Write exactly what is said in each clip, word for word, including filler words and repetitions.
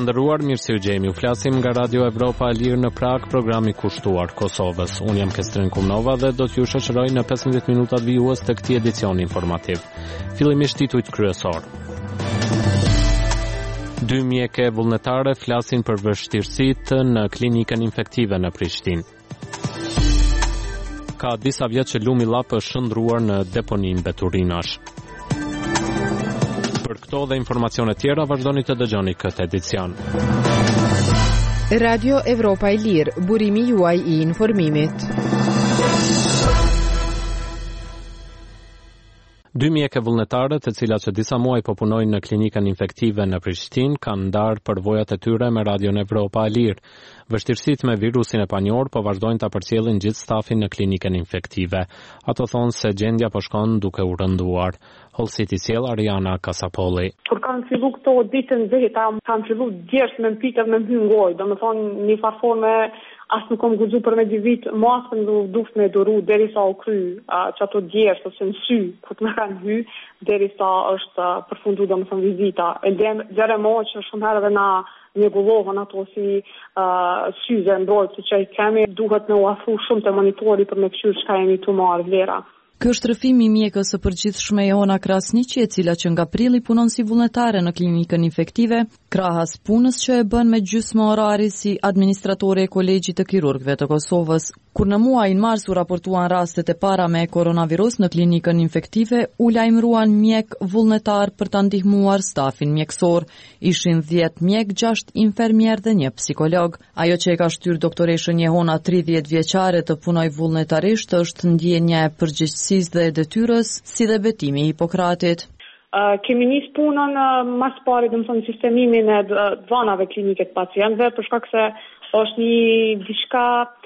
të nderuar, mirë se u gjejmë. U flasim nga Radio Evropa e Lirë në Prag, programi kushtuar Kosovës. Unë jam Kestrin Kumnova dhe do t'ju shoqëroj në pesëmbëdhjetë minutat vijues të këtij edicioni informativ. Fillimisht titujt kryesor. Dy mjeke vullnetare flasin për vështirësitë në klinikën infektive në Prishtinë. Ka disa vjet që lumi llap është shndruar në deponin Beturinash. Për këto dhe informacione tjera vazhdoni të dëgjoni këtë edicion. Radio Evropa e Lirë, burimi juaj i informimit. Dy mjeke vullnetare, të cilat që disa muaj po punojnë në klinikën infektive në Prishtinë, kanë ndarë përvojat e tyre me Radio Evropa e Lirë. Vështirësitë me virusin e panjohur po vazhdojnë ta përcjellin gjithë stafin në klinikën infektive. Ato thonë se gjendja po shkon duke u rënduar. Hollësit i sjell Ariana Kasapolli. Kur kanë fillu këto ditën veta, kanë fillu djersë me mpitër me mbyngoj, do më thonë një farforme as nuk kom guxu për me dy vit, maskën du duft me duru derisa u kry uh, që ato djersë ose në sy, ku të me kanë hy, derisa është uh, përfundu do më thonë vizita. E dhere mo që shumë herë dhe na njegullohën ato si uh, syze mbrojtë që i kemi, duhet me uafru shumë të monitori për me këshyrë që ka jemi të marë vlera. Ky është rrëfimi i mjekës së përgjithshme Jehona Krasniqi, e cila që nga prilli punon si vullnetare në klinikën infektive, krahas punës që e bën me gjysmë orari si administratore e Kolegjit të Kirurgëve të Kosovës. Kur në muajin mars u raportuan rastet e para me koronavirus në klinikën infektive, u lajmëruan mjek vullnetar për ta ndihmuar stafin mjekësor. Ishin dhjetë mjek, gjashtë infermier dhe një psikolog. Ajo që e ka shtyr doktoreshën Jehona tridhjetë vjeçare të punoj vullnetarisht është ndjenja e përgjegjësisë dhe e detyrës, si dhe betimi i Hipokratit. Uh, kemi nis punën uh, mas pari dhe më thonë sistemimin e dvanave klinike të pacientëve, për shkak se është një diçka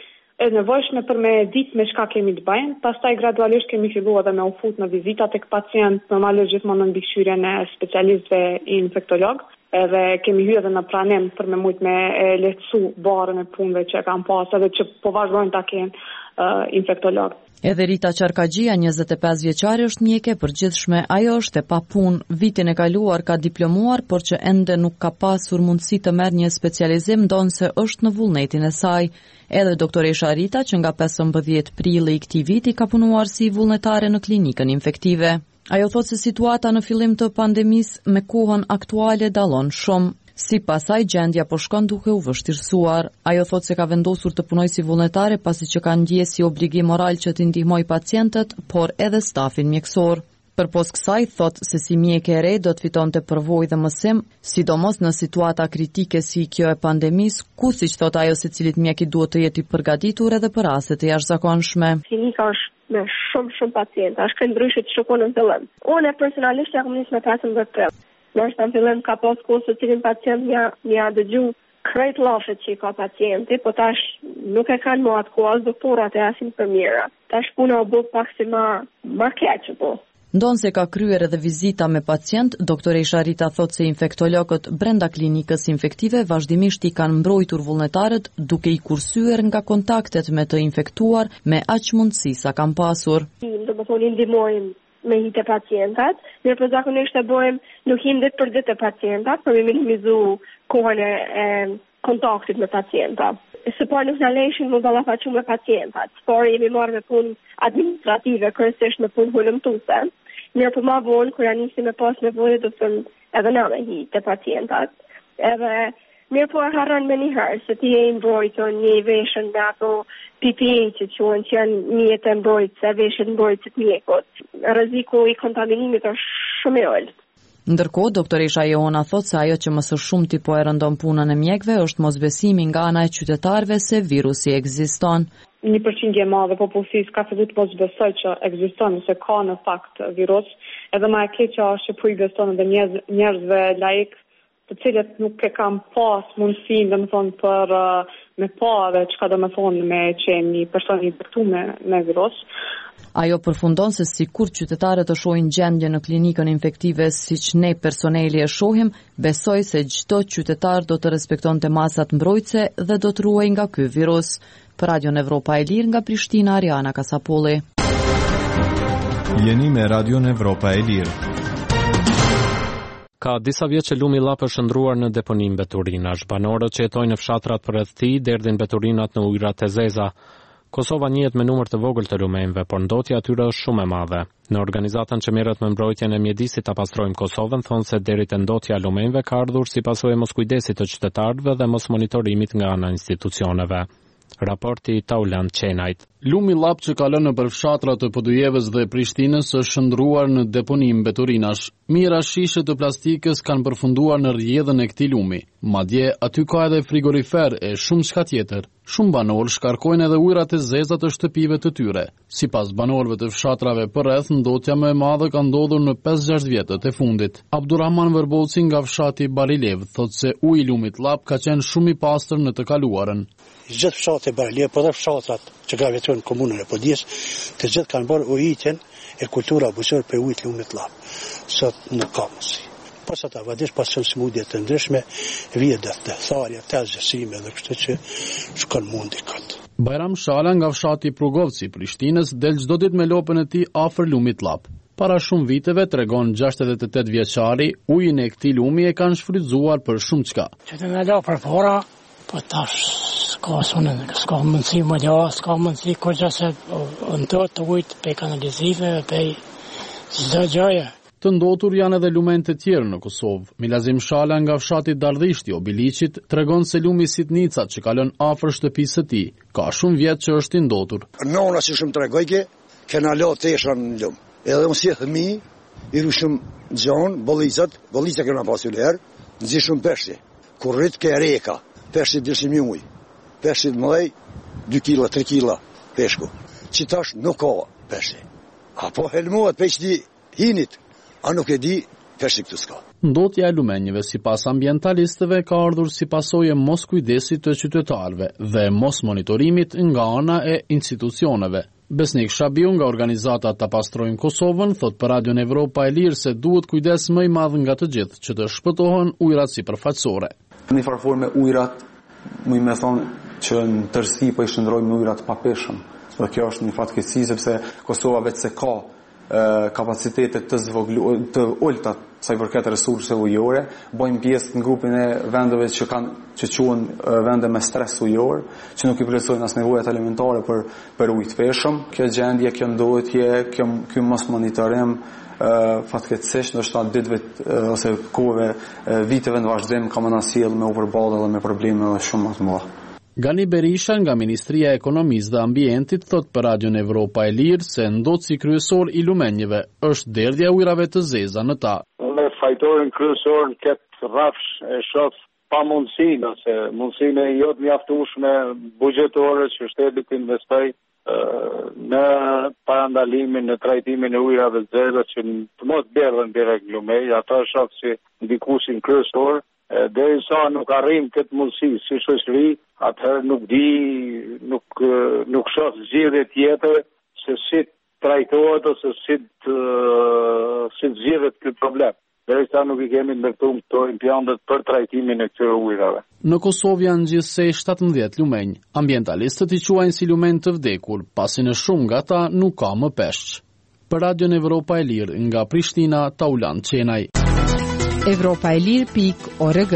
e nevojshme për me ditë me çka kemi të bëjmë. Pastaj gradualisht kemi filluar edhe me u fut në vizita tek pacient, normalisht gjithmonë në mbikëqyrjen e specialistëve infektolog. Edhe kemi hyrë edhe në pranim për me mujt me e lehtësu barën e punëve që kanë pas edhe që po vazhdojnë ta kenë uh, infektolog. Edhe Rita Qarkagjia, njëzet e pesë vjeçare, është mjeke përgjithshme. Ajo është e papunë. Vitin e kaluar ka diplomuar, por që ende nuk ka pasur mundësi të merr një specializim, ndonse është në vullnetin e saj. Edhe doktoresha Rita, që nga pesëmbëdhjetë prilli i këtij viti ka punuar si vullnetare në klinikën infektive. Ajo thotë se situata në fillim të pandemisë me kohën aktuale dallon shumë. Si pasaj, gjendja po shkon duke u vështirësuar. Ajo thotë se ka vendosur të punoj si vullnetare pasi që ka ndjesë si obligim moral që t'i ndihmoj pacientët, por edhe stafin mjekësor. Përpos kësaj, thotë se si mjeke e re do të fitonte përvojë dhe mësim, sidomos në situata kritike si kjo e pandemisë, ku siç thotë ajo secilit mjek i duhet të jetë i përgatitur edhe për raste të jashtëzakonshme. Klinika është me shumë shumë pacientë, është ndryshe të shkon në fillim. Unë personalisht jam nis me pesëmbëdhjetë prill. Nështë në fillim ka pas kohë se cilin pacient mja, mja dëgju krejt lafet që i ka pacienti, po tash nuk e kanë më atë kohë as doktorat e as infermiera. Tash puna u bë pak si ma, ma keqë po. Ndonë se ka kryer edhe vizita me pacient, doktoresha Rita thotë se infektologët brenda klinikës infektive vazhdimisht i kanë mbrojtur vullnetarët duke i kursyer nga kontaktet me të infektuar me aq mundësi sa kanë pasur. Do të thonë ndihmojmë me hitë pacientat, mirë po zakonisht e bëjmë nuk him ditë për ditë e pacientat, për me minimizu kohën e, e kontaktit me pacientat. Së parë nuk në lejshin më ballafaqu me pacientat, por jemi marrë me punë administrative, kërësisht me punë hulumtuse. Mirë po ma vonë, kur janë nisi me pas nevojë, do të thënë edhe na me hitë pacientat. Edhe mirë po e harron me njëherë, se ti e mbrojtur një veshën me ato P P E që quhen që janë mjetë e mbrojtëse, veshët mbrojtësit mjekut. Rreziku i kontaminimit është shumë i ulët. Ndërkohë, doktoresha Jehona thotë se ajo që më së shumti po e rëndon punën e mjekëve është mosbesimi nga ana e qytetarëve se virusi ekziston. Një përqindje e madhe popullsisë ka filluar të mosbesoj që ekziston, se ka në fakt virus, edhe më e keqja është që po i beson edhe njerëz, njerëzve laik, të cilët nuk e kam pas mundësinë, domethënë për uh, me pa dhe çka domethënë me qenë një person i infektuar me, me virus. Ajo përfundon se sikur qytetarët të shohin gjendje në klinikën infektive siç ne personeli e shohim, besoj se çdo qytetar do të respektonte masat mbrojtëse dhe do të ruajë nga ky virus. Për Radio Evropa e Lirë nga Prishtina, Ariana Kasapolli. Jeni me Radio Evropa e Lirë. Ka disa vjet që lumi llap është ndruar në deponim beturinash. Banorët që jetojnë në fshatrat përreth tij derdhin beturinat në ujërat e zeza. Kosova njihet me numër të vogël të lumenjve, por ndotja atyre është shumë e madhe. Në organizatën që merret me mbrojtjen e mjedisit Ta pastrojmë Kosovën thonë se deri te ndotja e lumenjve ka ardhur si pasojë e moskujdesit të qytetarëve dhe mos monitorimit nga ana e institucioneve. Raporti Taulant Qenajt. Lumi llap që ka lënë nëpër fshatrat të Podujevës dhe Prishtinës është shndruar në deponim beturinash. Mijëra shishe të plastikës kanë përfunduar në rrjedhën e këtij lumi. Madje aty ka edhe frigorifer e shumë çka tjetër. Shumë banorë shkarkojnë edhe ujërat e zeza të shtëpive të tyre. Sipas banorëve të fshatrave përreth, ndotja më e madhe ka ndodhur në pesë gjashtë vjetët e fundit. Abdurrahman Verboci nga fshati Barilev thotë se uji i lumit llap ka qenë shumë i pastër në të kaluarën. Gjithë fshatet e Barilev, por edhe fshatrat që gravitojnë në komunën e Podijës, të gjithë kanë bërë ujitjen e kultura buzëqore për ujit lumit llap. Sot nuk ka mundësi. Pas ata vadish pas çon smundje të ndryshme, vjen të tharja, të zgjësime dhe kështu që shkon mundi kot. Bajram Shala nga fshati Prugovci, Prishtinës, del çdo ditë me lopën e tij afër lumit llap. Para shumë viteve, tregon gjashtëdhjetë e tetë vjeçari, ujin e këtij lumi e kanë shfrytzuar për shumë çka. Që të më la për para, po tash s'ka sonë, s'ka mundësi më la, s'ka mundësi kurrë se ndot të ujit pe kanalizive, pe çdo gjëje. Të ndotur janë edhe lumen të tjerë në Kosovë. Milazim Shala nga fshati Dardhishti o Biliqit tregon se lumi Sitnica që ka lënë afër shtëpisë së tij ka shumë vjet që është i ndotur. Nona si shumë tregojke, kena la tesha në lum. Edhe unë si fëmi, i rushëm gjon, bollicat, bollica kena pasur herë, nxi shumë peshë. Kur rrit ke reka, peshë dishim uj. Peshë të mëdhej, dy kila, tre kila peshku. Që tash nuk ka peshë. Apo helmuat peshë hinit. A nuk e di, peshë këtu s'ka. Ndotja e lumenjve sipas ambientalistëve ka ardhur si pasojë e mos kujdesit të qytetarëve dhe mos monitorimit nga ana e institucioneve. Besnik Shabiu nga organizata Ta pastrojmë Kosovën thot për Radion Evropa e Lirë se duhet kujdes më i madh nga të gjithë që të shpëtohen ujërat sipërfaqësore. Në një farë me ujërat, më me thonë që në tërësi po i shndrojmë ujërat pa peshëm. Dhe kjo është një fatkeqësi sepse Kosova vetë se ka kapacitetet të zvoglu, të ulta sa i përket resurse ujore, bojmë pjesë në grupin e vendeve që kanë që quhen vende me stres ujor, që nuk i plotësojnë as nevojat elementare për për ujë të peshëm. Kjo gjendje, kjo ndodhje, kjo ky mos monitorim fatkeqësisht ndoshta ditëve ose kohëve viteve në vazhdim ka më na sjell me u përballë edhe me probleme edhe shumë më të mëdha. Gani Berisha nga Ministria e Ekonomisë dhe Ambientit thot për Radion Evropa e Lirë se ndotësi kryesor i lumenjve është derdhja ujrave të zeza në ta. Me fajtorin kryesor në këtë rrafsh e shoh pa mundësinë ose mundësinë e jo të mjaftueshme buxhetore që shteti të investojë në parandalimin, në trajtimin e ujrave të zeza që të mos bërën direkt lumej, ata shoh si ndikuesin kryesor. Deri sa nuk arrim këtë mundësi si shoqëri, atëherë nuk di, nuk nuk shoh zgjidhje tjetër se si trajtohet ose si si zgjidhet ky problem. Deri sa nuk i kemi ndërtuar këto implantet për trajtimin e këtyre ujrave. Në Kosovë janë gjithsej shtatëmbëdhjetë lumenj. Ambientalistët i quajnë si lumenj të vdekur, pasi në shumë nga ata nuk ka më peshq. Për Radion Evropa e Lirë nga Prishtina, Taulant Qenaj. Evropa e Lirë pik org.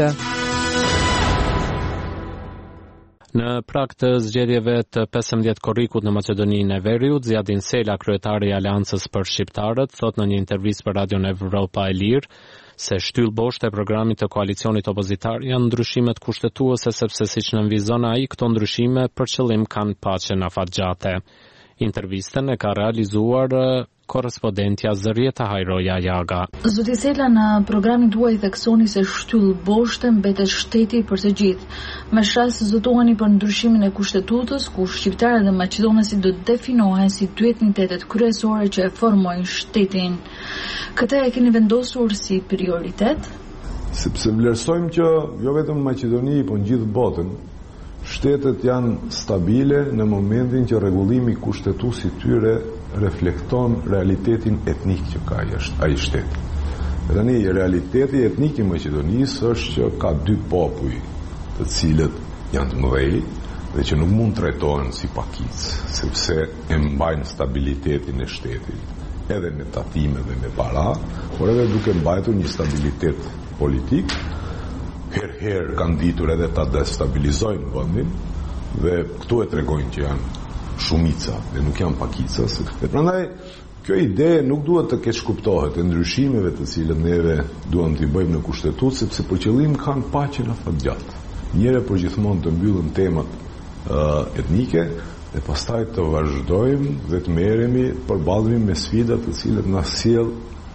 Në prag të zgjedhjeve të pesëmbëdhjetë korrikut në Maqedoninë e Veriut, Zjadin Sela, kryetari i Aleancës për Shqiptarët, thot në një intervistë për Radion Evropa e Lirë se shtyll boshtë e programit të koalicionit opozitar janë ndryshimet kushtetuese sepse siç nënvizon ai, këto ndryshime për qëllim kanë paqen afatgjate. Intervistën e ka realizuar korrespondentja Zërieta Hajroja Jaga. Zoti Sela, në programin tuaj theksoni se shtyll boshtë mbetet shteti për të gjithë. Me shas zotoheni për ndryshimin e kushtetutës, ku shqiptarët dhe maqedonësit do të definohen si dy etnitetet kryesore që e formojnë shtetin. Këtë e keni vendosur si prioritet? Sepse vlerësojmë që jo vetëm në Maqedoni, por në gjithë botën, shtetet janë stabile në momentin që rregullimi kushtetues i tyre reflekton realitetin etnik që ka ai shtet. Tani realiteti etnik i Maqedonisë është që ka dy popull, të cilët janë të mëdhej dhe që nuk mund trajtohen si pakicë, sepse e mbajnë stabilitetin e shtetit. edhe me tatime dhe me para, por edhe duke mbajtur një stabilitet politik. Herë-herë kanë ditur edhe ta destabilizojnë vendin dhe këtu e tregojnë që janë shumica dhe nuk janë pakica. Dhe prandaj kjo ide nuk duhet të keq kuptohet e ndryshimeve të cilët neve duam t'i bëjmë në kushtetutë, sepse për qëllim kanë paqen afatgjatë. Njëre për gjithmonë të mbyllën temat uh, etnike dhe pastaj të vazhdojmë dhe të merremi përballemi me sfidat të cilët na sjell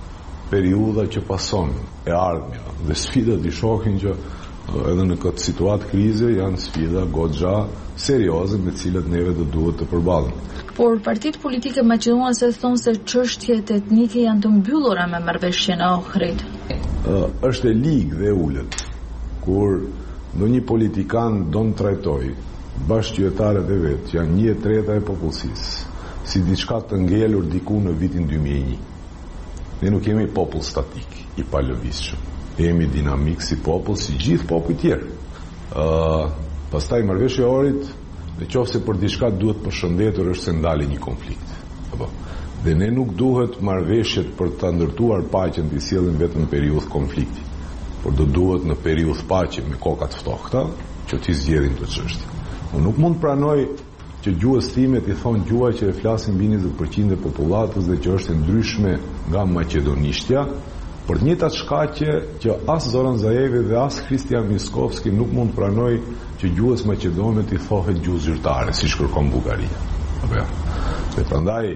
periudha që pason e ardhmja. Dhe sfidat i shohin që uh, edhe në këtë situatë krize janë sfida goxha serioze me cilat neve do duhet të përballemi. Por partitë politike maqedonase thonë se çështjet etnike janë të mbyllura me marrëveshjen e Ohrit. Uh, është e ligë dhe ulët kur ndonjë politikan do të trajtojë bashkëqytetarët e vet, që janë një e treta e popullsisë, si diçka të ngelur diku në vitin dy mijë e një. Ne nuk jemi popull statik, i palëvizshëm. Jemi dinamik si popull, si gjithë popujt tjerë. Uh, pastaj marrëveshja e Ohrit, nëse për diçka duhet përshëndetur është se ndali një konflikt. Apo. Dhe ne nuk duhet marrëveshjet për ta ndërtuar paqen të sjellim vetëm në periudhë konflikti, por do duhet në periudhë paqe me koka të ftohta që t'i zgjedhin të çështje. Unë nuk mund pranoj që gjuhës time t'i thonë gjuha që e flasin mbi njëzet përqind e popullatës dhe që është e ndryshme nga maqedonishtja, për të njëjtat shkaqe që as Zoran Zaevi dhe as Kristian Miskovski nuk mund pranoj që gjuhës maqedone t'i thohet gjuhë zyrtare, si kërkon Bullgaria. Apo. Dhe prandaj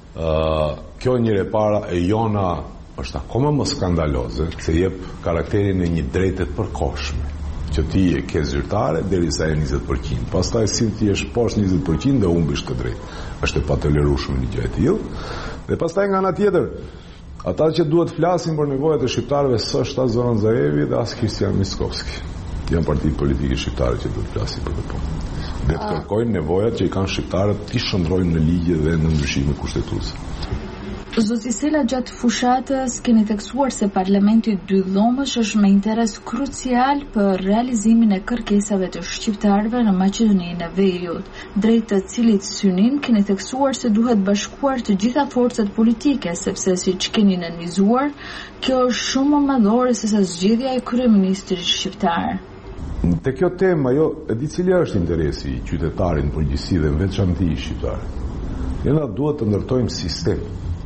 uh, kjo njëre para e jona është akoma më skandaloze, se jep karakterin e një drejte të përkohshme, që ti e ke zyrtare derisa e njëzet përqind. Pastaj si ti je poshtë njëzet përqind dhe humbish të drejtë. Është e patolerueshme një gjë e tillë. Dhe pastaj nga ana tjetër, ata që duhet flasin për nevojat e shqiptarëve s'është as Zoran Zaevi dhe as Kristian Miskovski. Janë partitë politike shqiptare që duhet flasin për këtë punë. Dhe të kërkojnë nevojat që i kanë shqiptarët të shndrojnë në ligje dhe në ndryshime kushtetuese. Zoti Sela, gjatë fushatës keni tekstuar se Parlamenti dy dhomësh është me interes krucial për realizimin e kërkesave të shqiptarëve në Maqedoninë e Veriut, drejt të cilit synim keni tekstuar se duhet bashkuar të gjitha forcat politike, sepse siç keni nënvizuar, kjo është shumë më madhore se sa zgjedhja e kryeministrit shqiptar. Te kjo tema, jo, e di cili është interesi i qytetarit në përgjithësi dhe në veçanti i shqiptarit. Ne na duhet të ndërtojmë sistem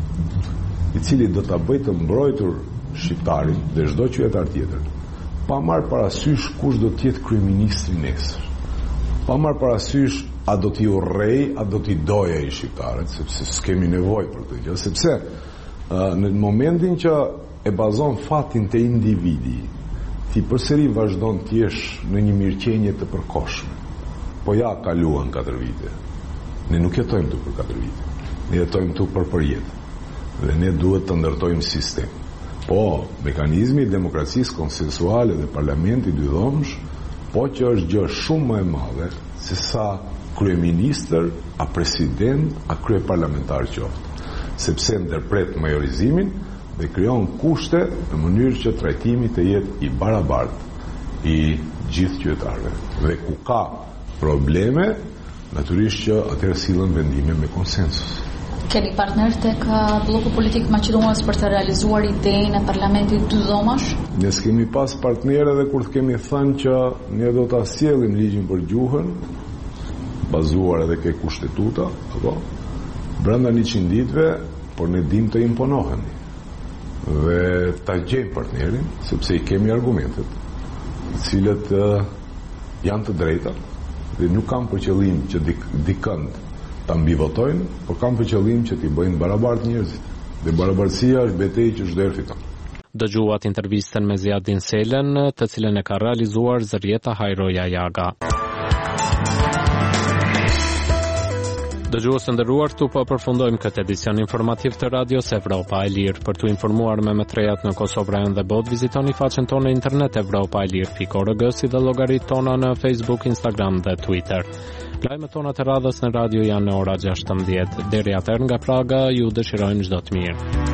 i cili do ta bëjë të mbrojtur shqiptarin dhe çdo qytetar tjetër, pa marrë parasysh kush do të jetë kryeministri nesër, pa marrë parasysh a do t'i urrej, a do t'i doja i shqiptarët, sepse s'kemi nevojë për këtë gjë, sepse uh, në momentin që e bazon fatin te individi, ti përsëri vazhdon të jesh në një mirëqenie të përkohshme. Po ja kaluan katër vite. Ne nuk jetojmë këtu për katër vite. Ne jetojmë këtu për përjetë. Dhe ne duhet të ndërtojmë sistem. Po, mekanizmi i demokracisë konsensuale dhe parlamenti dy dhomësh, po që është gjë shumë më e madhe se sa kryeministër, a president, a kryeparlamentar qoftë, sepse ndërpret majorizimin dhe krijon kushte në mënyrë që trajtimi të jetë i barabartë i gjithë qytetarëve. Dhe ku ka probleme, natyrisht që atëherë sillen vendime me konsensus. Keni partner tek bloku politik maqedonës për të realizuar idenë e parlamentit dy dhomësh? Ne kemi pas partnerë dhe kur kemi thënë që ne do ta sjellim ligjin për gjuhën, bazuar edhe ke kushtetuta, apo brenda njëqind ditëve, por ne dim të imponohemi. Dhe ta gjejmë partnerin, sepse i kemi argumentet, të cilët uh, janë të drejta dhe nuk kanë për qëllim që dik, dikënd ta mbivotojnë, por kanë për qëllim që t'i bëjnë barabartë njerëzit. Dhe barabartësia është betejë që çdo herë fiton. Dëgjuat intervistën me Ziadin Selen, të cilën e ka realizuar Zërieta Hajroja Jaga. Dëgjues të nderuar, këtu po përfundojmë këtë edicion informativ të Radios Evropa e Lirë. Për t'u informuar me metrejat në Kosovë dhe botë, vizitoni faqen tonë në internet evropa e lirë pikë org, si dhe llogaritë tona në Facebook, Instagram dhe Twitter. Lajmet tona të radhës në radio janë në ora gjashtëmbëdhjetë. Deri atëherë nga Praga ju dëshirojmë çdo të mirë.